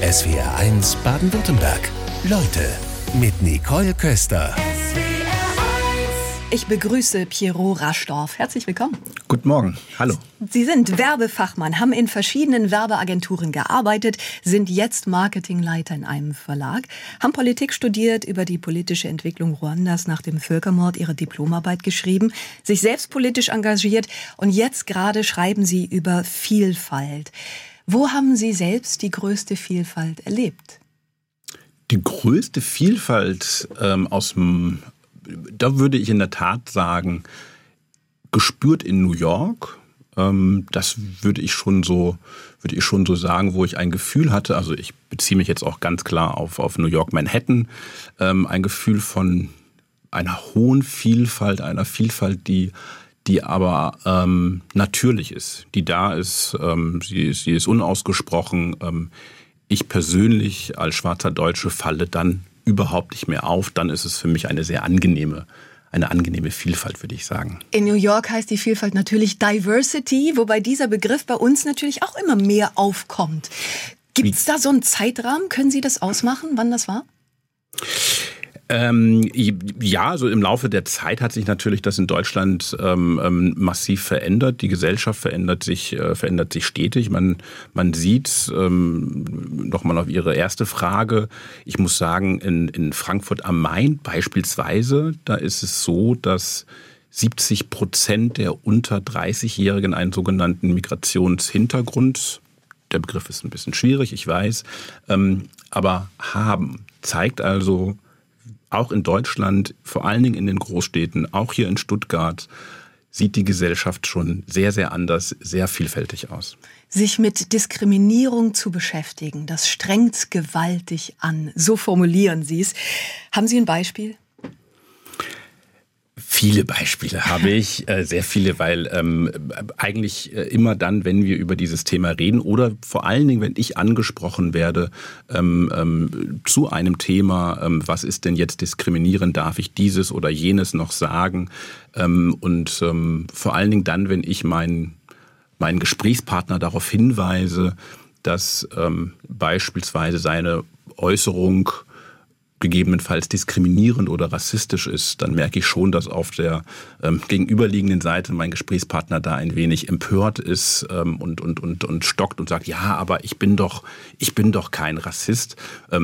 SWR1 Baden-Württemberg. Leute mit Nicole Köster. Ich begrüße Pierrot Raschdorf. Herzlich willkommen. Guten Morgen. Hallo. Sie sind Werbefachmann, haben in verschiedenen Werbeagenturen gearbeitet, sind jetzt Marketingleiter in einem Verlag, haben Politik studiert, über die politische Entwicklung Ruandas nach dem Völkermord ihre Diplomarbeit geschrieben, sich selbst politisch engagiert und jetzt gerade schreiben Sie über Vielfalt. Wo haben Sie selbst die größte Vielfalt erlebt? Die größte Vielfalt da würde ich in der Tat sagen, gespürt in New York. Das würde ich schon so sagen, wo ich ein Gefühl hatte. Also ich beziehe mich jetzt auch ganz klar auf New York Manhattan. Ein Gefühl von einer hohen Vielfalt, einer Vielfalt, die aber natürlich ist, die da ist. Sie ist unausgesprochen. Ich persönlich als schwarzer Deutsche falle dann überhaupt nicht mehr auf. Dann ist es für mich eine sehr angenehme Vielfalt, würde ich sagen. In New York heißt die Vielfalt natürlich Diversity, wobei dieser Begriff bei uns natürlich auch immer mehr aufkommt. Gibt es da so einen Zeitrahmen? Können Sie das ausmachen, wann das war? Ja, so im Laufe der Zeit hat sich natürlich das in Deutschland massiv verändert. Die Gesellschaft verändert sich stetig. Man sieht, nochmal auf Ihre erste Frage, ich muss sagen, in Frankfurt am Main beispielsweise, da ist es so, dass 70% der unter 30-Jährigen einen sogenannten Migrationshintergrund, der Begriff ist ein bisschen schwierig, ich weiß, aber haben. Zeigt also, auch in Deutschland, vor allen Dingen in den Großstädten, auch hier in Stuttgart, sieht die Gesellschaft schon sehr, sehr anders, sehr vielfältig aus. Sich mit Diskriminierung zu beschäftigen, das strengt gewaltig an. So formulieren Sie es. Haben Sie ein Beispiel? Viele Beispiele habe ich, sehr viele, weil eigentlich immer dann, wenn wir über dieses Thema reden oder vor allen Dingen, wenn ich angesprochen werde zu einem Thema, was ist denn jetzt diskriminierend, darf ich dieses oder jenes noch sagen und vor allen Dingen dann, wenn ich meinen Gesprächspartner darauf hinweise, dass beispielsweise seine Äußerung gegebenenfalls diskriminierend oder rassistisch ist, dann merke ich schon, dass auf der gegenüberliegenden Seite mein Gesprächspartner da ein wenig empört ist und stockt und sagt, ja, aber ich bin doch kein Rassist.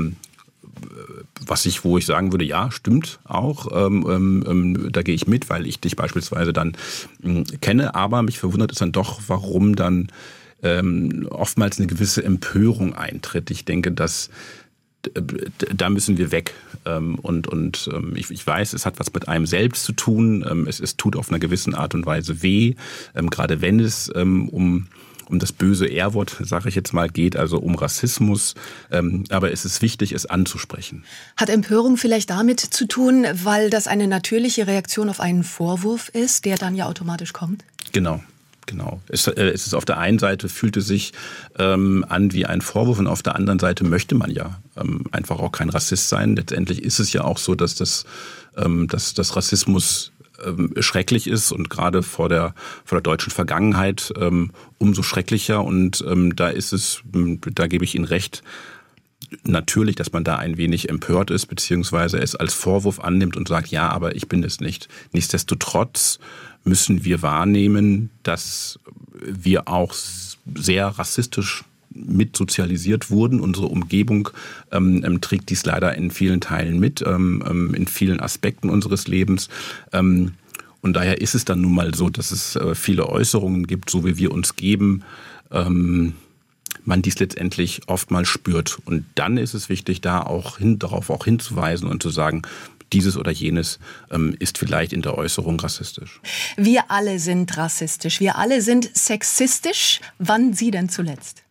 Wo ich sagen würde, ja, stimmt auch, da gehe ich mit, weil ich dich beispielsweise dann kenne, aber mich verwundert es dann doch, warum dann oftmals eine gewisse Empörung eintritt. Ich denke, dass da müssen wir weg. Ich weiß, es hat was mit einem selbst zu tun. Es tut auf einer gewissen Art und Weise weh, gerade wenn es um das böse R-Wort, sage ich jetzt mal, geht, also um Rassismus. Aber es ist wichtig, es anzusprechen. Hat Empörung vielleicht damit zu tun, weil das eine natürliche Reaktion auf einen Vorwurf ist, der dann ja automatisch kommt? Genau. Es ist auf der einen Seite fühlt es sich an wie ein Vorwurf und auf der anderen Seite möchte man ja einfach auch kein Rassist sein. Letztendlich ist es ja auch so, dass Rassismus schrecklich ist und gerade vor der deutschen Vergangenheit umso schrecklicher und da gebe ich Ihnen recht, natürlich, dass man da ein wenig empört ist, beziehungsweise es als Vorwurf annimmt und sagt, ja, aber ich bin es nicht. Nichtsdestotrotz müssen wir wahrnehmen, dass wir auch sehr rassistisch mit sozialisiert wurden. Unsere Umgebung trägt dies leider in vielen Teilen mit, in vielen Aspekten unseres Lebens. Und daher ist es dann nun mal so, dass es viele Äußerungen gibt, so wie wir uns geben, man dies letztendlich oftmals spürt. Und dann ist es wichtig, darauf auch hinzuweisen und zu sagen, dieses oder jenes ist vielleicht in der Äußerung rassistisch. Wir alle sind rassistisch, wir alle sind sexistisch. Wann Sie denn zuletzt?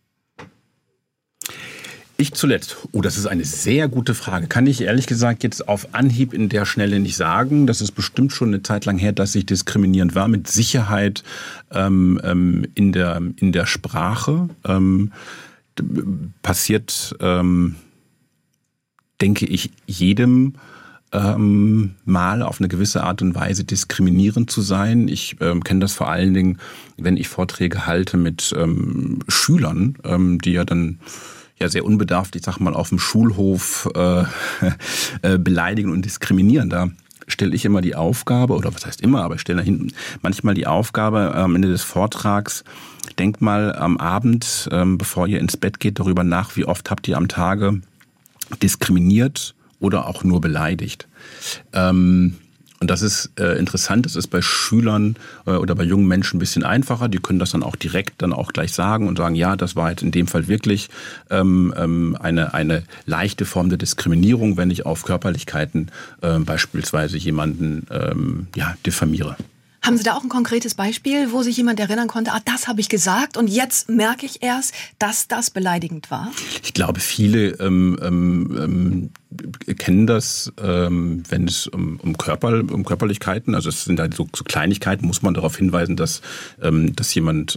Ich zuletzt? Oh, das ist eine sehr gute Frage. Kann ich ehrlich gesagt jetzt auf Anhieb in der Schnelle nicht sagen. Das ist bestimmt schon eine Zeit lang her, dass ich diskriminierend war. Mit Sicherheit in der Sprache passiert, denke ich, jedem mal auf eine gewisse Art und Weise diskriminierend zu sein. Ich kenne das vor allen Dingen, wenn ich Vorträge halte mit Schülern, die ja dann sehr unbedarft, ich sag mal, auf dem Schulhof beleidigen und diskriminieren. Da stelle ich immer die Aufgabe, oder was heißt immer, aber ich stelle manchmal die Aufgabe am Ende des Vortrags, denkt mal am Abend, bevor ihr ins Bett geht, darüber nach, wie oft habt ihr am Tage diskriminiert oder auch nur beleidigt. Und das ist interessant, das ist bei Schülern oder bei jungen Menschen ein bisschen einfacher. Die können das dann auch direkt dann auch gleich sagen und sagen, ja, das war jetzt in dem Fall wirklich eine leichte Form der Diskriminierung, wenn ich auf Körperlichkeiten beispielsweise jemanden diffamiere. Haben Sie da auch ein konkretes Beispiel, wo sich jemand erinnern konnte, das habe ich gesagt und jetzt merke ich erst, dass das beleidigend war? Ich glaube, viele kennen das, wenn es um Körperlichkeiten, also es sind halt so Kleinigkeiten, muss man darauf hinweisen, dass jemand,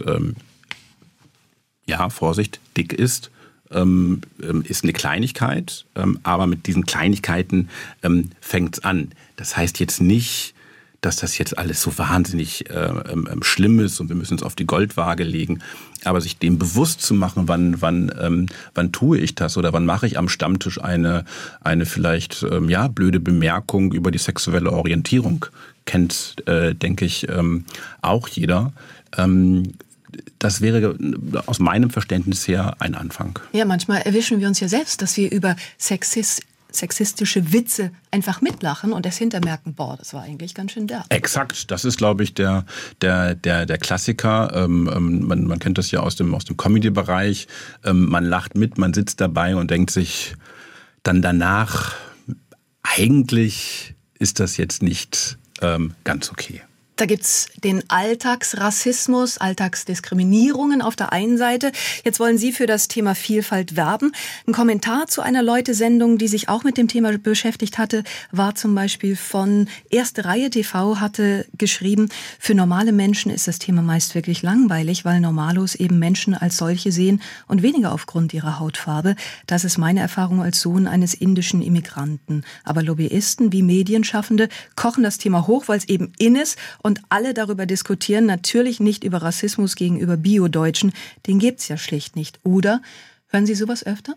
Vorsicht, dick ist. Ist eine Kleinigkeit, aber mit diesen Kleinigkeiten fängt's an. Das heißt jetzt nicht, dass das jetzt alles so wahnsinnig schlimm ist und wir müssen uns auf die Goldwaage legen. Aber sich dem bewusst zu machen, wann tue ich das oder wann mache ich am Stammtisch eine vielleicht blöde Bemerkung über die sexuelle Orientierung, kennt, denke ich, auch jeder. Das wäre aus meinem Verständnis her ein Anfang. Ja, manchmal erwischen wir uns ja selbst, dass wir über sexistische Witze einfach mitlachen und erst hinterher merken, das war eigentlich ganz schön derb. Exakt, das ist, glaube ich, der Klassiker. Man kennt das ja aus dem Comedy-Bereich. Man lacht mit, man sitzt dabei und denkt sich dann danach, eigentlich ist das jetzt nicht ganz okay. Da gibt's den Alltagsrassismus, Alltagsdiskriminierungen auf der einen Seite. Jetzt wollen Sie für das Thema Vielfalt werben. Ein Kommentar zu einer Leute-Sendung, die sich auch mit dem Thema beschäftigt hatte, war zum Beispiel von Erste Reihe TV, hatte geschrieben, für normale Menschen ist das Thema meist wirklich langweilig, weil Normalos eben Menschen als solche sehen und weniger aufgrund ihrer Hautfarbe. Das ist meine Erfahrung als Sohn eines indischen Immigranten. Aber Lobbyisten wie Medienschaffende kochen das Thema hoch, weil es eben in ist. Und alle darüber diskutieren, natürlich nicht über Rassismus gegenüber Bio-Deutschen. Den gibt's ja schlicht nicht. Oder hören Sie sowas öfter?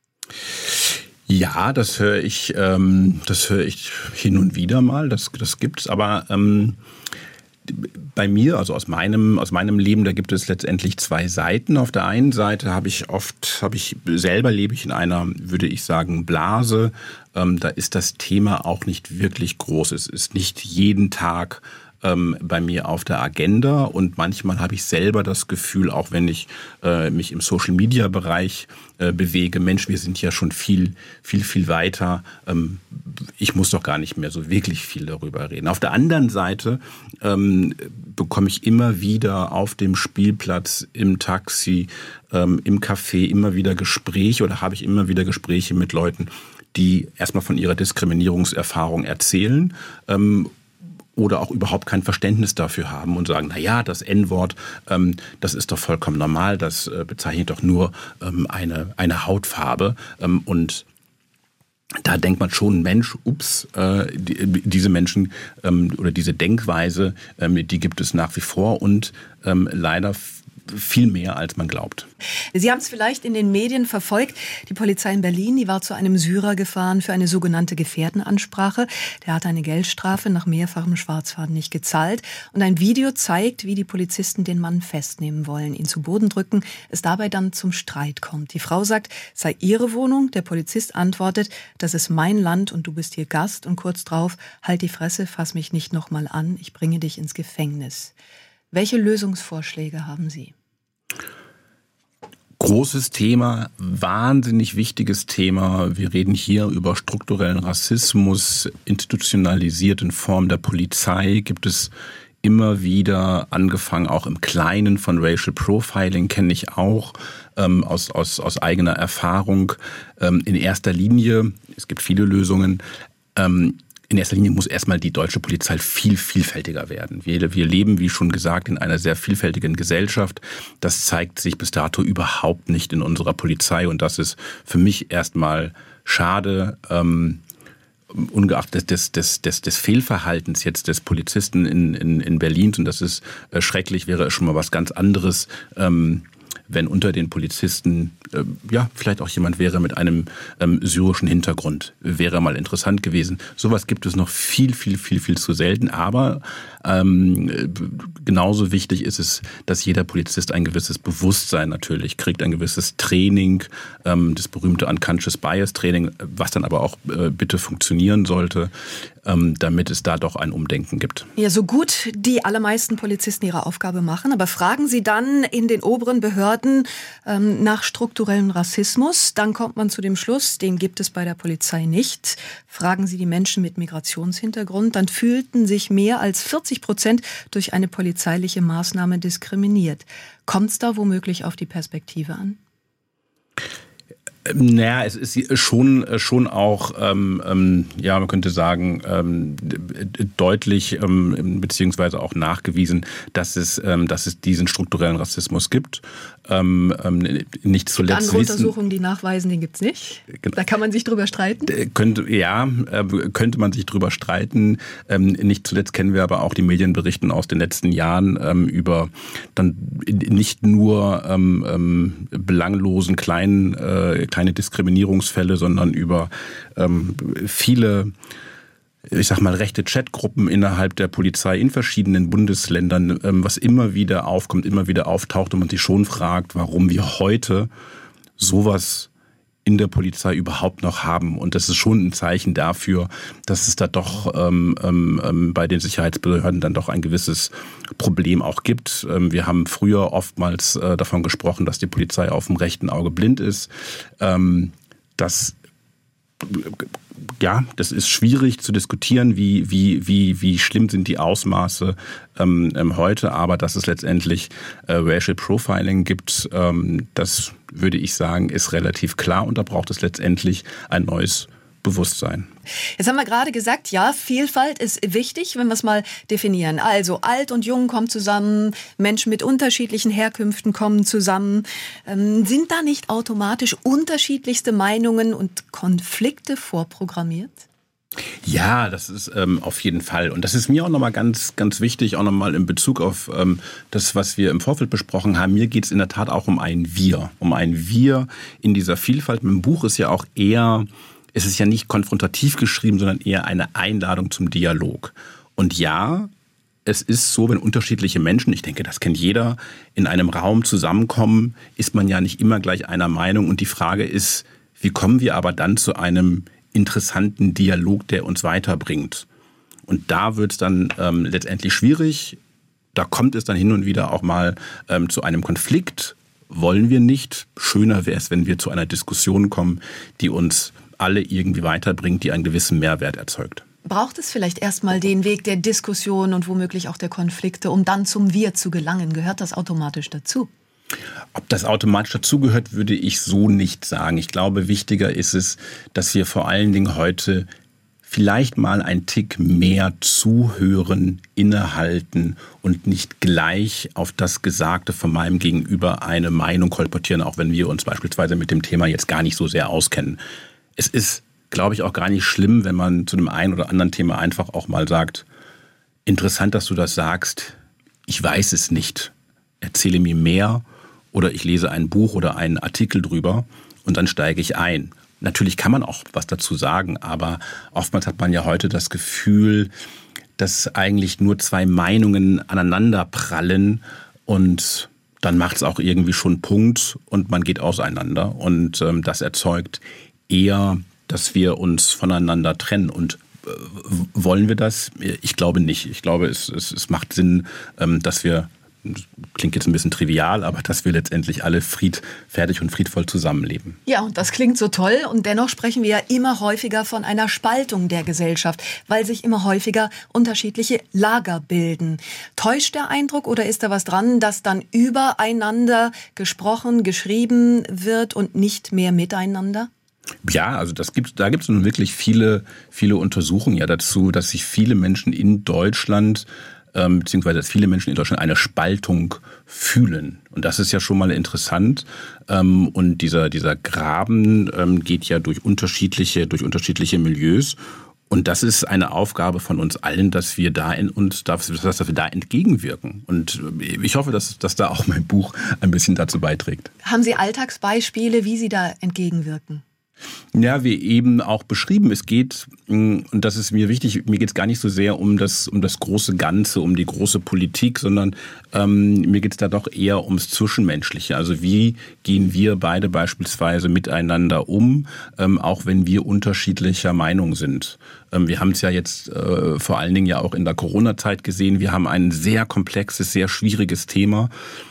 Ja, das höre ich hin und wieder mal. Das gibt's. Aber bei mir, also aus meinem Leben, da gibt es letztendlich zwei Seiten. Auf der einen Seite lebe ich in einer, würde ich sagen, Blase. Da ist das Thema auch nicht wirklich groß. Es ist nicht jeden Tag bei mir auf der Agenda und manchmal habe ich selber das Gefühl, auch wenn ich mich im Social-Media-Bereich bewege, Mensch, wir sind ja schon viel weiter, ich muss doch gar nicht mehr so wirklich viel darüber reden. Auf der anderen Seite bekomme ich immer wieder auf dem Spielplatz, im Taxi, im Café immer wieder Gespräche oder habe ich immer wieder Gespräche mit Leuten, die erstmal von ihrer Diskriminierungserfahrung erzählen, oder auch überhaupt kein Verständnis dafür haben und sagen, das N-Wort, das ist doch vollkommen normal, das bezeichnet doch nur eine Hautfarbe. Und da denkt man schon, Mensch, diese Menschen oder diese Denkweise, die gibt es nach wie vor und leider viel mehr, als man glaubt. Sie haben es vielleicht in den Medien verfolgt. Die Polizei in Berlin, die war zu einem Syrer gefahren für eine sogenannte Gefährdenansprache. Der hatte eine Geldstrafe nach mehrfachem Schwarzfahren nicht gezahlt. Und ein Video zeigt, wie die Polizisten den Mann festnehmen wollen, ihn zu Boden drücken, es dabei dann zum Streit kommt. Die Frau sagt, es sei ihre Wohnung. Der Polizist antwortet, das ist mein Land und du bist hier Gast. Und kurz drauf, halt die Fresse, fass mich nicht nochmal an, ich bringe dich ins Gefängnis. Welche Lösungsvorschläge haben Sie? Großes Thema, wahnsinnig wichtiges Thema. Wir reden hier über strukturellen Rassismus, institutionalisiert in Form der Polizei. Gibt es immer wieder, angefangen auch im Kleinen von Racial Profiling, kenne ich auch aus eigener Erfahrung. In erster Linie, es gibt viele Lösungen, in erster Linie muss erstmal die deutsche Polizei viel vielfältiger werden. Wir leben, wie schon gesagt, in einer sehr vielfältigen Gesellschaft. Das zeigt sich bis dato überhaupt nicht in unserer Polizei und das ist für mich erstmal schade, ungeachtet des Fehlverhaltens jetzt des Polizisten in Berlin, und das ist schrecklich, wäre es schon mal was ganz anderes, wenn unter den Polizisten vielleicht auch jemand wäre mit einem syrischen Hintergrund. Wäre mal interessant gewesen. Sowas gibt es noch viel, viel, viel, viel zu selten. Aber genauso wichtig ist es, dass jeder Polizist ein gewisses Bewusstsein natürlich kriegt, ein gewisses Training, das berühmte Unconscious Bias Training, was dann aber auch bitte funktionieren sollte, damit es da doch ein Umdenken gibt. Ja, so gut die allermeisten Polizisten ihre Aufgabe machen, aber fragen Sie dann in den oberen Behörden nach strukturellem Rassismus, dann kommt man zu dem Schluss, den gibt es bei der Polizei nicht. Fragen Sie die Menschen mit Migrationshintergrund, dann fühlten sich mehr als 40% durch eine polizeiliche Maßnahme diskriminiert. Kommt es da womöglich auf die Perspektive an? Naja, es ist schon auch, man könnte sagen, deutlich beziehungsweise auch nachgewiesen, dass es diesen strukturellen Rassismus gibt. Nicht zuletzt andere Untersuchungen, die nachweisen, den gibt's nicht. Da kann man sich drüber streiten. Könnte man sich drüber streiten. Nicht zuletzt kennen wir aber auch die Medienberichten aus den letzten Jahren über dann nicht nur belanglosen kleine Diskriminierungsfälle, sondern über viele, ich sag mal, rechte Chatgruppen innerhalb der Polizei in verschiedenen Bundesländern, was immer wieder aufkommt, immer wieder auftaucht und man sich schon fragt, warum wir heute sowas in der Polizei überhaupt noch haben. Und das ist schon ein Zeichen dafür, dass es da doch bei den Sicherheitsbehörden dann doch ein gewisses Problem auch gibt. Wir haben früher oftmals davon gesprochen, dass die Polizei auf dem rechten Auge blind ist. Das ist schwierig zu diskutieren, wie schlimm sind die Ausmaße heute, aber dass es letztendlich Racial Profiling gibt, das würde ich sagen, ist relativ klar und da braucht es letztendlich ein neues Bewusstsein. Jetzt haben wir gerade gesagt, ja, Vielfalt ist wichtig, wenn wir es mal definieren. Also alt und jung kommen zusammen, Menschen mit unterschiedlichen Herkünften kommen zusammen. Sind da nicht automatisch unterschiedlichste Meinungen und Konflikte vorprogrammiert? Ja, das ist auf jeden Fall. Und das ist mir auch nochmal ganz, ganz wichtig, auch nochmal in Bezug auf das, was wir im Vorfeld besprochen haben. Mir geht es in der Tat auch um ein Wir. Um ein Wir in dieser Vielfalt. Im Buch ist ja auch eher, es ist ja nicht konfrontativ geschrieben, sondern eher eine Einladung zum Dialog. Und ja, es ist so, wenn unterschiedliche Menschen, ich denke, das kennt jeder, in einem Raum zusammenkommen, ist man ja nicht immer gleich einer Meinung. Und die Frage ist, wie kommen wir aber dann zu einem interessanten Dialog, der uns weiterbringt? Und da wird es dann letztendlich schwierig. Da kommt es dann hin und wieder auch mal zu einem Konflikt. Wollen wir nicht. Schöner wäre es, wenn wir zu einer Diskussion kommen, die uns alle irgendwie weiterbringt, die einen gewissen Mehrwert erzeugt. Braucht es vielleicht erstmal den Weg der Diskussion und womöglich auch der Konflikte, um dann zum Wir zu gelangen? Gehört das automatisch dazu? Ob das automatisch dazugehört, würde ich so nicht sagen. Ich glaube, wichtiger ist es, dass wir vor allen Dingen heute vielleicht mal einen Tick mehr zuhören, innehalten und nicht gleich auf das Gesagte von meinem Gegenüber eine Meinung kolportieren, auch wenn wir uns beispielsweise mit dem Thema jetzt gar nicht so sehr auskennen. Es ist, glaube ich, auch gar nicht schlimm, wenn man zu einem einen oder anderen Thema einfach auch mal sagt, interessant, dass du das sagst, ich weiß es nicht, erzähle mir mehr oder ich lese ein Buch oder einen Artikel drüber und dann steige ich ein. Natürlich kann man auch was dazu sagen, aber oftmals hat man ja heute das Gefühl, dass eigentlich nur zwei Meinungen aneinander prallen und dann macht es auch irgendwie schon Punkt und man geht auseinander und das erzeugt eher, dass wir uns voneinander trennen. Und wollen wir das? Ich glaube nicht. Ich glaube, es macht Sinn, dass wir, klingt jetzt ein bisschen trivial, aber dass wir letztendlich alle friedfertig und friedvoll zusammenleben. Ja, und das klingt so toll. Und dennoch sprechen wir ja immer häufiger von einer Spaltung der Gesellschaft, weil sich immer häufiger unterschiedliche Lager bilden. Täuscht der Eindruck oder ist da was dran, dass dann übereinander gesprochen, geschrieben wird und nicht mehr miteinander? Ja, also da gibt es nun wirklich viele Untersuchungen ja dazu, dass sich viele Menschen in Deutschland beziehungsweise dass viele Menschen in Deutschland eine Spaltung fühlen. Und das ist ja schon mal interessant. Und dieser Graben geht ja durch unterschiedliche Milieus. Und das ist eine Aufgabe von uns allen, dass wir da dass wir da entgegenwirken. Und ich hoffe, dass da auch mein Buch ein bisschen dazu beiträgt. Haben Sie Alltagsbeispiele, wie Sie da entgegenwirken? Ja, wie eben auch beschrieben, es geht, und das ist mir wichtig, mir geht es gar nicht so sehr um das große Ganze, um die große Politik, sondern mir geht es da doch eher ums Zwischenmenschliche. Also wie gehen wir beide beispielsweise miteinander um, auch wenn wir unterschiedlicher Meinung sind. Wir haben es ja jetzt vor allen Dingen ja auch in der Corona-Zeit gesehen, wir haben ein sehr komplexes, sehr schwieriges Thema.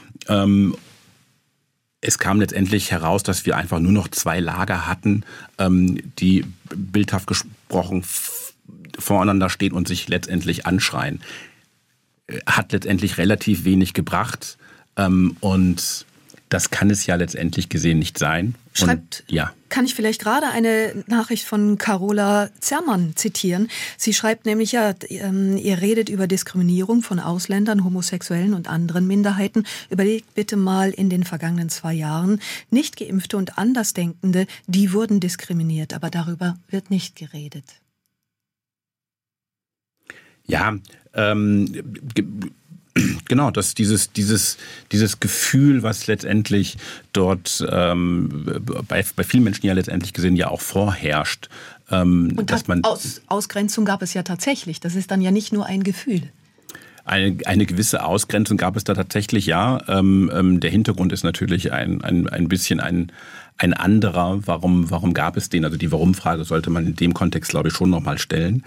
Es kam letztendlich heraus, dass wir einfach nur noch 2 Lager hatten, die bildhaft gesprochen voreinander stehen und sich letztendlich anschreien. Hat letztendlich relativ wenig gebracht und das kann es ja letztendlich gesehen nicht sein. Kann ich vielleicht gerade eine Nachricht von Carola Zermann zitieren? Sie schreibt nämlich ihr redet über Diskriminierung von Ausländern, Homosexuellen und anderen Minderheiten. Überlegt bitte mal in den vergangenen 2 Jahren. Nicht-Geimpfte und Andersdenkende, die wurden diskriminiert, aber darüber wird nicht geredet. Ja, genau, dass dieses Gefühl, was letztendlich dort bei vielen Menschen ja letztendlich gesehen ja auch vorherrscht. Und dass Ausgrenzung gab es ja tatsächlich. Das ist dann ja nicht nur ein Gefühl. Eine gewisse Ausgrenzung gab es da tatsächlich, ja. Der Hintergrund ist natürlich ein bisschen ein anderer. Warum gab es den? Also die Warum-Frage sollte man in dem Kontext, glaube ich, schon nochmal stellen.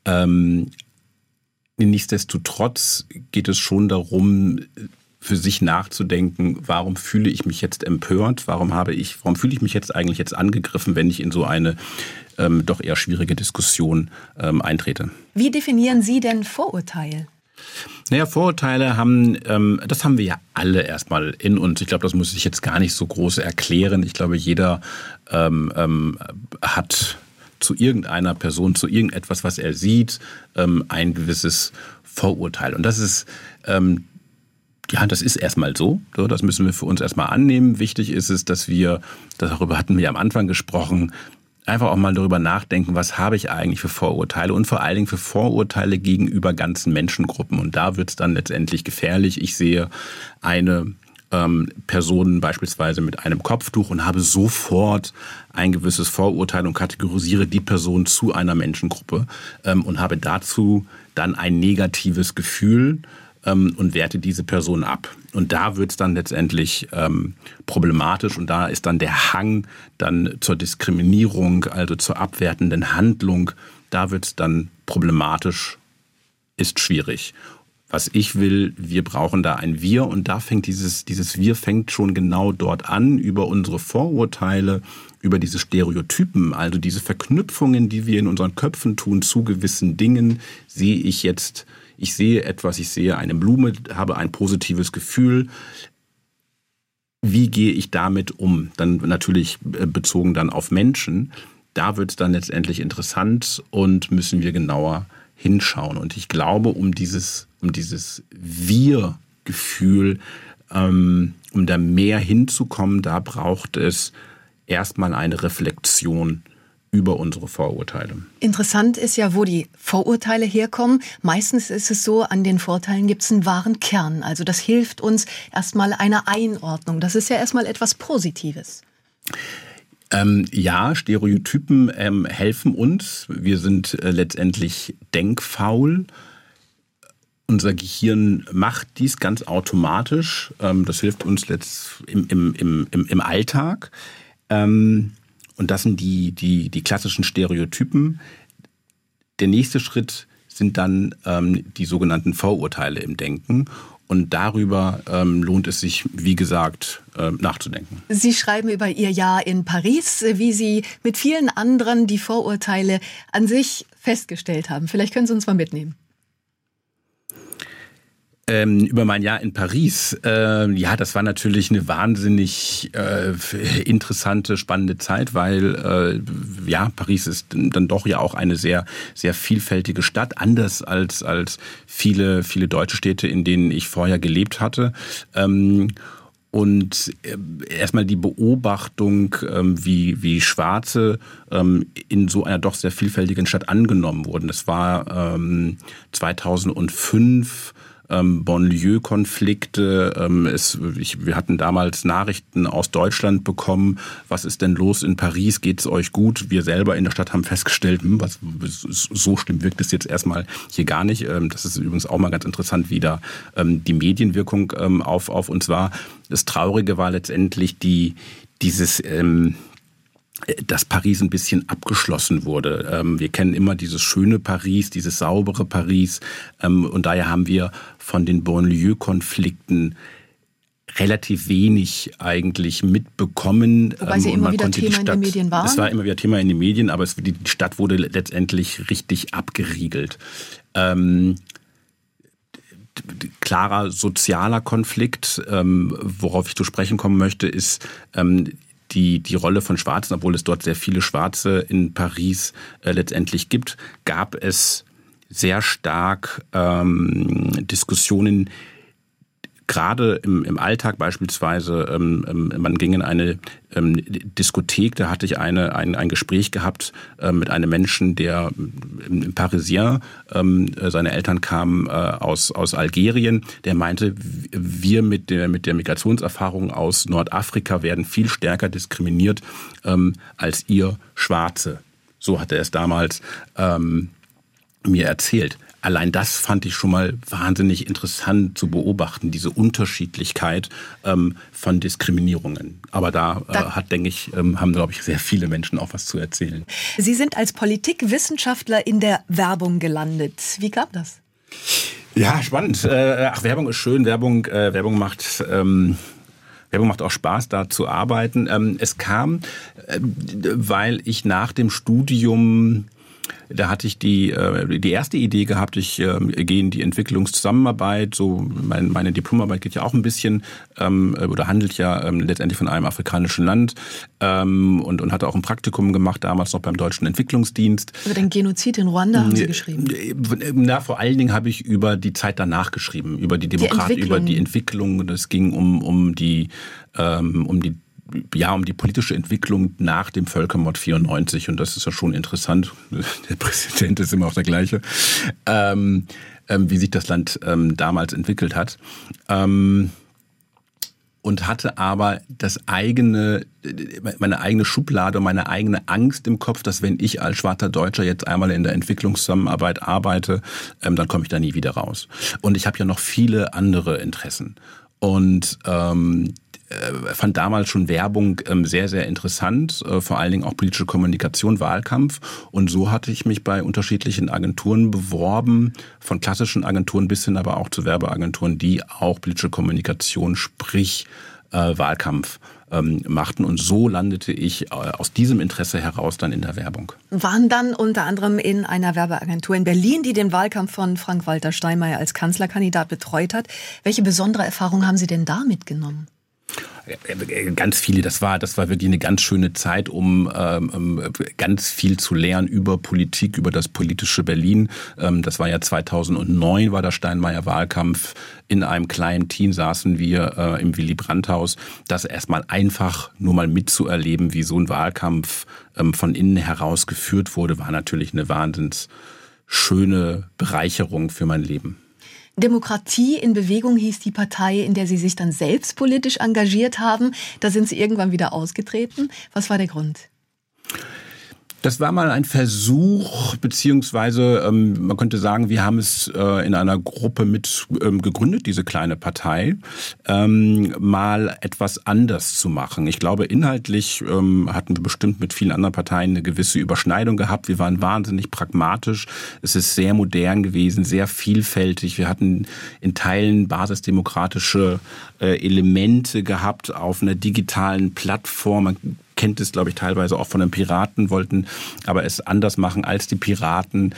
Nichtsdestotrotz geht es schon darum, für sich nachzudenken, warum fühle ich mich jetzt empört, warum fühle ich mich jetzt eigentlich angegriffen, wenn ich in so eine doch eher schwierige Diskussion eintrete. Wie definieren Sie denn Vorurteil? Naja, Vorurteile das haben wir ja alle erstmal in uns. Ich glaube, das muss ich jetzt gar nicht so groß erklären. Ich glaube, jeder hat zu irgendeiner Person, zu irgendetwas, was er sieht, ein gewisses Vorurteil. Und das ist, das ist erstmal so. Das müssen wir für uns erstmal annehmen. Wichtig ist es, dass darüber hatten wir am Anfang gesprochen, einfach auch mal darüber nachdenken, was habe ich eigentlich für Vorurteile und vor allen Dingen für Vorurteile gegenüber ganzen Menschengruppen. Und da wird es dann letztendlich gefährlich. Ich sehe eine Personen beispielsweise mit einem Kopftuch und habe sofort ein gewisses Vorurteil und kategorisiere die Person zu einer Menschengruppe und habe dazu dann ein negatives Gefühl und werte diese Person ab. Und da wird es dann letztendlich problematisch und da ist dann der Hang dann zur Diskriminierung, also zur abwertenden Handlung, da wird es dann problematisch, ist schwierig. Was ich will, wir brauchen da ein Wir und da fängt dieses Wir fängt schon genau dort an, über unsere Vorurteile, über diese Stereotypen, also diese Verknüpfungen, die wir in unseren Köpfen tun zu gewissen Dingen, ich sehe etwas, ich sehe eine Blume, habe ein positives Gefühl. Wie gehe ich damit um? Dann natürlich bezogen dann auf Menschen. Da wird es dann letztendlich interessant und müssen wir genauer hinschauen. Und ich glaube, um dieses Wir-Gefühl, um da mehr hinzukommen, da braucht es erstmal eine Reflexion über unsere Vorurteile. Interessant ist ja, wo die Vorurteile herkommen. Meistens ist es so, an den Vorteilen gibt es einen wahren Kern. Also das hilft uns erstmal einer Einordnung. Das ist ja erstmal etwas Positives. Ja, Stereotypen helfen uns. Wir sind letztendlich denkfaul. Unser Gehirn macht dies ganz automatisch. Das hilft uns im Alltag. Und das sind die klassischen Stereotypen. Der nächste Schritt sind dann die sogenannten Vorurteile im Denken. Und darüber lohnt es sich, wie gesagt, nachzudenken. Sie schreiben über Ihr Jahr in Paris, wie Sie mit vielen anderen die Vorurteile an sich festgestellt haben. Vielleicht können Sie uns mal mitnehmen. Über mein Jahr in Paris. Das war natürlich eine wahnsinnig interessante, spannende Zeit, weil Paris ist dann doch ja auch eine sehr, sehr vielfältige Stadt, anders als viele, viele deutsche Städte, in denen ich vorher gelebt hatte. Und erstmal die Beobachtung, wie Schwarze in so einer doch sehr vielfältigen Stadt angenommen wurden. Das war 2005. Banlieue-Konflikte. Wir hatten damals Nachrichten aus Deutschland bekommen. Was ist denn los in Paris? Geht es euch gut? Wir selber in der Stadt haben festgestellt, so schlimm wirkt es jetzt erstmal hier gar nicht. Das ist übrigens auch mal ganz interessant, wie da die Medienwirkung auf uns war. Das Traurige war letztendlich dass Paris ein bisschen abgeschlossen wurde. Wir kennen immer dieses schöne Paris, dieses saubere Paris. Und daher haben wir von den Banlieue-Konflikten relativ wenig eigentlich mitbekommen. Wobei sie immer wieder Thema in den Medien waren. Es war immer wieder Thema in den Medien, aber die Stadt wurde letztendlich richtig abgeriegelt. Klarer sozialer Konflikt, worauf ich zu sprechen kommen möchte, ist die Rolle von Schwarzen, obwohl es dort sehr viele Schwarze in Paris letztendlich gibt, gab es sehr stark Diskussionen, gerade im Alltag beispielsweise. Man ging in eine Diskothek, da hatte ich ein Gespräch gehabt mit einem Menschen, der im Parisien, seine Eltern kamen aus Algerien, der meinte, wir mit der Migrationserfahrung aus Nordafrika werden viel stärker diskriminiert als ihr Schwarze. So hat er es damals mir erzählt. Allein das fand ich schon mal wahnsinnig interessant zu beobachten, diese Unterschiedlichkeit von Diskriminierungen. Aber da haben, glaube ich, sehr viele Menschen auch was zu erzählen. Sie sind als Politikwissenschaftler in der Werbung gelandet. Wie kam das? Ja, spannend. Werbung ist schön. Werbung macht auch Spaß, da zu arbeiten. Es kam, weil ich nach dem Studium... Da hatte ich die erste Idee gehabt, ich gehe in die Entwicklungszusammenarbeit. So meine Diplomarbeit geht ja auch ein bisschen oder handelt ja letztendlich von einem afrikanischen Land und hatte auch ein Praktikum gemacht, damals noch beim Deutschen Entwicklungsdienst. Über den Genozid in Ruanda haben Sie geschrieben? Vor allen Dingen habe ich über die Zeit danach geschrieben, über die Demokratie, über die Entwicklung. Das ging um die politische Entwicklung nach dem Völkermord 94. Und das ist ja schon interessant. Der Präsident ist immer auch der gleiche. Wie sich das Land damals entwickelt hat. Und hatte aber meine eigene Schublade, meine eigene Angst im Kopf, dass wenn ich als schwarzer Deutscher jetzt einmal in der Entwicklungszusammenarbeit arbeite, dann komme ich da nie wieder raus. Und ich habe ja noch viele andere Interessen. Und fand damals schon Werbung sehr, sehr interessant, vor allen Dingen auch politische Kommunikation, Wahlkampf. Und so hatte ich mich bei unterschiedlichen Agenturen beworben, von klassischen Agenturen bis hin aber auch zu Werbeagenturen, die auch politische Kommunikation, sprich Wahlkampf machten. Und so landete ich aus diesem Interesse heraus dann in der Werbung. Waren dann unter anderem in einer Werbeagentur in Berlin, die den Wahlkampf von Frank-Walter Steinmeier als Kanzlerkandidat betreut hat. Welche besondere Erfahrung haben Sie denn da mitgenommen? Ganz viele. Das war wirklich eine ganz schöne Zeit, um ganz viel zu lernen über Politik, über das politische Berlin. Das war ja 2009, war der Steinmeier-Wahlkampf. In einem kleinen Team saßen wir im Willy-Brandt-Haus. Das erstmal einfach nur mal mitzuerleben, wie so ein Wahlkampf von innen heraus geführt wurde, war natürlich eine wahnsinns schöne Bereicherung für mein Leben. Demokratie in Bewegung hieß die Partei, in der Sie sich dann selbst politisch engagiert haben. Da sind Sie irgendwann wieder ausgetreten. Was war der Grund? Das war mal ein Versuch, beziehungsweise man könnte sagen, wir haben es in einer Gruppe mit gegründet, diese kleine Partei, mal etwas anders zu machen. Ich glaube, inhaltlich hatten wir bestimmt mit vielen anderen Parteien eine gewisse Überschneidung gehabt. Wir waren wahnsinnig pragmatisch. Es ist sehr modern gewesen, sehr vielfältig. Wir hatten in Teilen basisdemokratische Elemente gehabt auf einer digitalen Plattform. Man kennt es, glaube ich, teilweise auch von den Piraten, wollten aber es anders machen als die Piraten,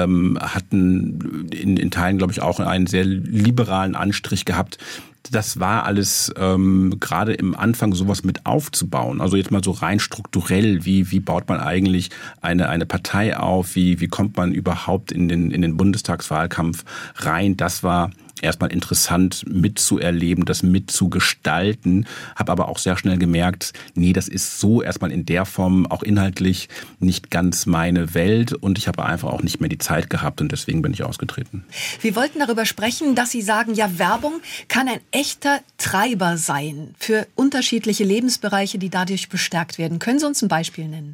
hatten in Teilen, glaube ich, auch einen sehr liberalen Anstrich gehabt. Das war alles gerade im Anfang sowas mit aufzubauen. Also jetzt mal so rein strukturell, wie baut man eigentlich eine Partei auf, wie kommt man überhaupt in den Bundestagswahlkampf rein. Das war erstmal interessant mitzuerleben, das mitzugestalten, habe aber auch sehr schnell gemerkt, nee, das ist so erstmal in der Form auch inhaltlich nicht ganz meine Welt und ich habe einfach auch nicht mehr die Zeit gehabt und deswegen bin ich ausgetreten. Wir wollten darüber sprechen, dass Sie sagen, ja, Werbung kann ein echter Treiber sein für unterschiedliche Lebensbereiche, die dadurch bestärkt werden. Können Sie uns ein Beispiel nennen?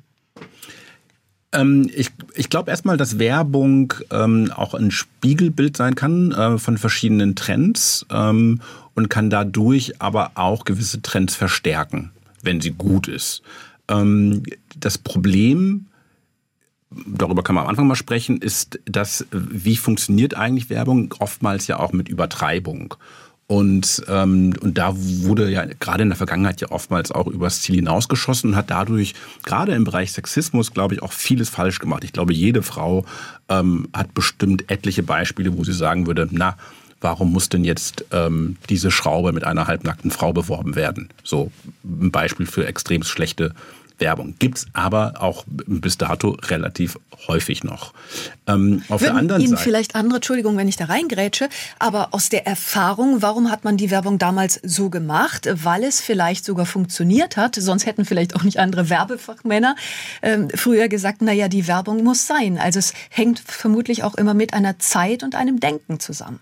Ich glaube erstmal, dass Werbung auch ein Spiegelbild sein kann von verschiedenen Trends und kann dadurch aber auch gewisse Trends verstärken, wenn sie gut ist. Das Problem, darüber kann man am Anfang mal sprechen, ist, dass wie funktioniert eigentlich Werbung? Oftmals ja auch mit Übertreibung. Und da wurde ja gerade in der Vergangenheit ja oftmals auch übers Ziel hinausgeschossen und hat dadurch gerade im Bereich Sexismus, glaube ich, auch vieles falsch gemacht. Ich glaube, jede Frau hat bestimmt etliche Beispiele, wo sie sagen würde, na, warum muss denn jetzt diese Schraube mit einer halbnackten Frau beworben werden? So ein Beispiel für extrem schlechte Werbung. Gibt's aber auch bis dato relativ häufig noch. Auf der anderen Ihnen Seite vielleicht andere, Entschuldigung, wenn ich da reingrätsche, aber aus der Erfahrung, warum hat man die Werbung damals so gemacht? Weil es vielleicht sogar funktioniert hat, sonst hätten vielleicht auch nicht andere Werbefachmänner früher gesagt, naja, die Werbung muss sein. Also es hängt vermutlich auch immer mit einer Zeit und einem Denken zusammen.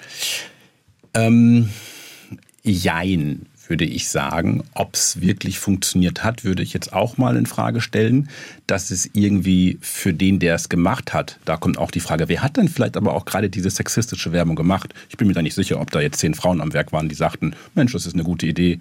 Jein, würde ich sagen. Ob es wirklich funktioniert hat, würde ich jetzt auch mal in Frage stellen. Dass es irgendwie für den, der es gemacht hat, da kommt auch die Frage, wer hat denn vielleicht aber auch gerade diese sexistische Werbung gemacht? Ich bin mir da nicht sicher, ob da jetzt 10 Frauen am Werk waren, die sagten, Mensch, das ist eine gute Idee.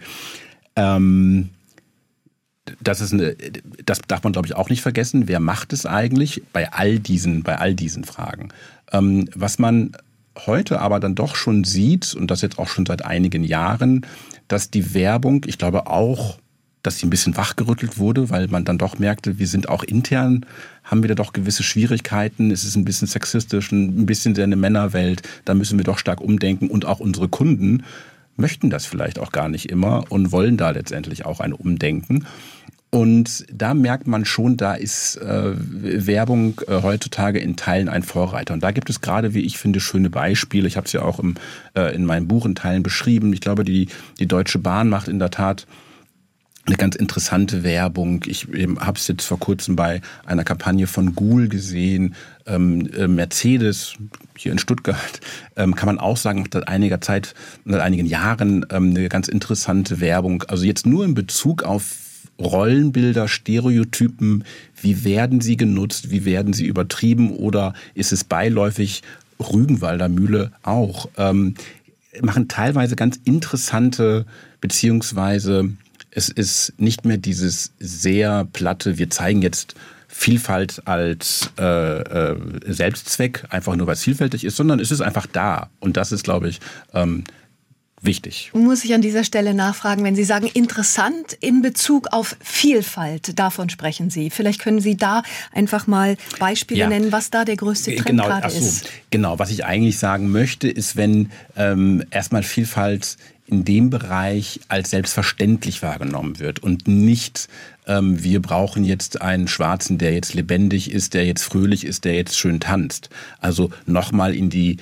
Das darf man, glaube ich, auch nicht vergessen. Wer macht es eigentlich bei all diesen Fragen? Was man heute aber dann doch schon sieht, und das jetzt auch schon seit einigen Jahren, dass die Werbung, ich glaube auch, dass sie ein bisschen wachgerüttelt wurde, weil man dann doch merkte, wir sind auch intern, haben wir da doch gewisse Schwierigkeiten, es ist ein bisschen sexistisch, ein bisschen sehr eine Männerwelt, da müssen wir doch stark umdenken und auch unsere Kunden möchten das vielleicht auch gar nicht immer und wollen da letztendlich auch ein Umdenken. Und da merkt man schon, da ist Werbung heutzutage in Teilen ein Vorreiter. Und da gibt es gerade, wie ich finde, schöne Beispiele. Ich habe es ja auch in meinem Buch in Teilen beschrieben. Ich glaube, die Deutsche Bahn macht in der Tat eine ganz interessante Werbung. Ich habe es jetzt vor kurzem bei einer Kampagne von Ghoul gesehen. Mercedes hier in Stuttgart, kann man auch sagen, seit einigen Jahren eine ganz interessante Werbung. Also jetzt nur in Bezug auf Rollenbilder, Stereotypen, wie werden sie genutzt, wie werden sie übertrieben oder ist es beiläufig? Rügenwalder Mühle auch. Machen teilweise ganz interessante, beziehungsweise es ist nicht mehr dieses sehr platte, wir zeigen jetzt Vielfalt als Selbstzweck, einfach nur weil es vielfältig ist, sondern es ist einfach da. Und das ist, glaube ich, wichtig. Muss ich an dieser Stelle nachfragen, wenn Sie sagen, interessant in Bezug auf Vielfalt, davon sprechen Sie. Vielleicht können Sie da einfach mal Beispiele nennen, was da der größte Trend gerade ist. Genau, was ich eigentlich sagen möchte, ist, wenn erstmal Vielfalt in dem Bereich als selbstverständlich wahrgenommen wird und nicht wir brauchen jetzt einen Schwarzen, der jetzt lebendig ist, der jetzt fröhlich ist, der jetzt schön tanzt. Also nochmal in die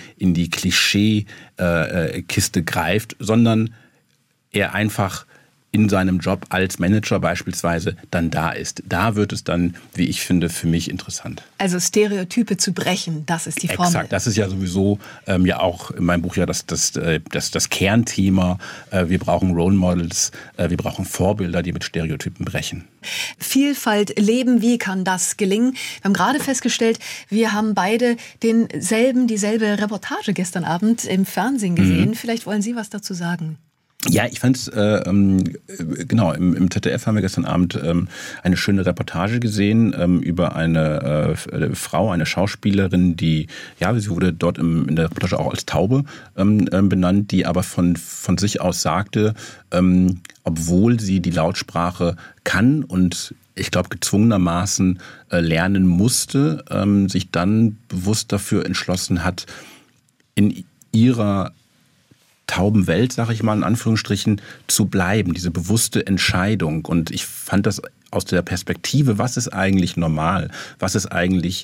Klischee-Kiste greift, sondern er einfach in seinem Job als Manager beispielsweise dann da ist. Da wird es dann, wie ich finde, für mich interessant. Also Stereotype zu brechen, das ist die Formel. Exakt, das ist ja sowieso ja auch in meinem Buch ja das Kernthema. Wir brauchen Role Models, wir brauchen Vorbilder, die mit Stereotypen brechen. Vielfalt leben, wie kann das gelingen? Wir haben gerade festgestellt, wir haben beide dieselbe Reportage gestern Abend im Fernsehen gesehen. Vielleicht wollen Sie was dazu sagen. Ja, ich fand es, genau, im ZDF haben wir gestern Abend eine schöne Reportage gesehen über eine Frau, eine Schauspielerin, sie wurde dort in der Reportage auch als Taube benannt, die aber von sich aus sagte, obwohl sie die Lautsprache kann und ich glaube gezwungenermaßen lernen musste, sich dann bewusst dafür entschlossen hat, in ihrer Taubenwelt, sage ich mal in Anführungsstrichen, zu bleiben, diese bewusste Entscheidung. Und ich fand das aus der Perspektive, was ist eigentlich normal, was ist eigentlich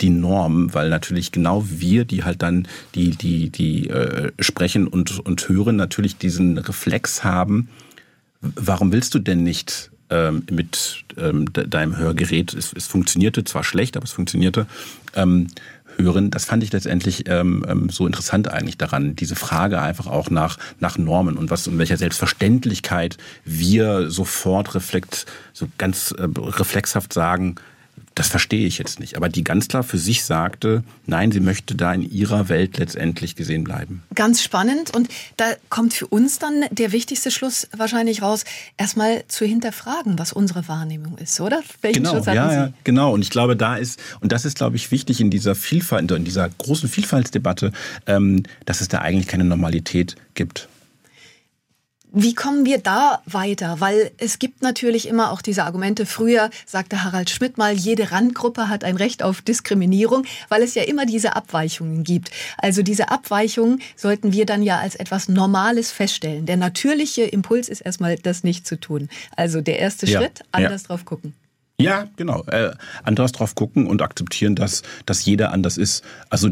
die Norm, weil natürlich genau wir, die halt dann die sprechen und hören, natürlich diesen Reflex haben, warum willst du denn nicht mit deinem Hörgerät, es funktionierte zwar schlecht, aber es funktionierte, hören. Das fand ich letztendlich so interessant eigentlich daran, diese Frage einfach auch nach Normen und in welcher Selbstverständlichkeit wir sofort ganz reflexhaft sagen, das verstehe ich jetzt nicht. Aber die ganz klar für sich sagte, nein, sie möchte da in ihrer Welt letztendlich gesehen bleiben. Ganz spannend. Und da kommt für uns dann der wichtigste Schluss wahrscheinlich raus, erstmal zu hinterfragen, was unsere Wahrnehmung ist, oder? Welchen Schluss hatten Sie? Ja, genau. Und ich glaube, das ist, glaube ich, wichtig in dieser Vielfalt, in dieser großen Vielfaltsdebatte, dass es da eigentlich keine Normalität gibt. Wie kommen wir da weiter? Weil es gibt natürlich immer auch diese Argumente. Früher sagte Harald Schmidt mal, jede Randgruppe hat ein Recht auf Diskriminierung, weil es ja immer diese Abweichungen gibt. Also diese Abweichungen sollten wir dann ja als etwas Normales feststellen. Der natürliche Impuls ist erstmal, das nicht zu tun. Also der erste Schritt, anders drauf gucken. Ja, genau. Anders drauf gucken und akzeptieren, dass jeder anders ist. Also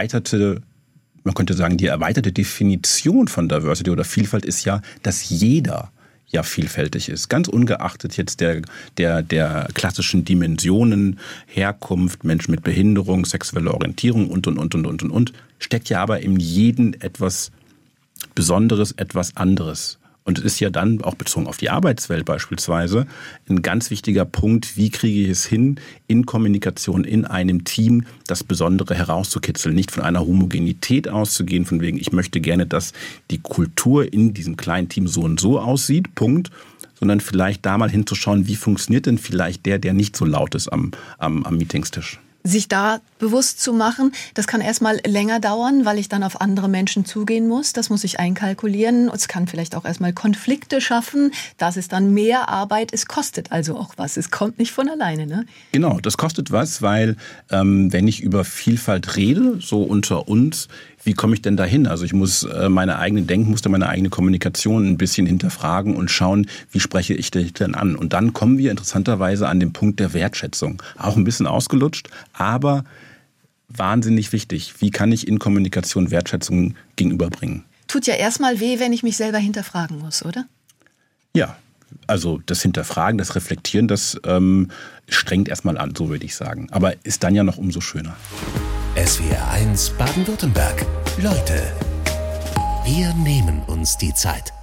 man könnte sagen, die erweiterte Definition von Diversity oder Vielfalt ist ja, dass jeder ja vielfältig ist. Ganz ungeachtet jetzt der klassischen Dimensionen, Herkunft, Menschen mit Behinderung, sexuelle Orientierung und, steckt ja aber in jedem etwas Besonderes, etwas anderes. Und es ist ja dann, auch bezogen auf die Arbeitswelt beispielsweise, ein ganz wichtiger Punkt, wie kriege ich es hin, in Kommunikation, in einem Team das Besondere herauszukitzeln. Nicht von einer Homogenität auszugehen, von wegen, ich möchte gerne, dass die Kultur in diesem kleinen Team so und so aussieht, Punkt. Sondern vielleicht da mal hinzuschauen, wie funktioniert denn vielleicht der nicht so laut ist am Meetingstisch. Sich da bewusst zu machen, das kann erstmal länger dauern, weil ich dann auf andere Menschen zugehen muss. Das muss ich einkalkulieren. Es kann vielleicht auch erstmal Konflikte schaffen. Das ist dann mehr Arbeit. Es kostet also auch was. Es kommt nicht von alleine, ne? Genau, das kostet was, weil wenn ich über Vielfalt rede, so unter uns, wie komme ich denn dahin? Also ich muss meine eigene Denkmuster, meine eigene Kommunikation ein bisschen hinterfragen und schauen, wie spreche ich denn an? Und dann kommen wir interessanterweise an den Punkt der Wertschätzung. Auch ein bisschen ausgelutscht, aber wahnsinnig wichtig. Wie kann ich in Kommunikation Wertschätzung gegenüberbringen? Tut ja erstmal weh, wenn ich mich selber hinterfragen muss, oder? Ja, also das Hinterfragen, das Reflektieren, das strengt erstmal an, so würde ich sagen. Aber ist dann ja noch umso schöner. SWR 1 Baden-Württemberg. Leute, wir nehmen uns die Zeit.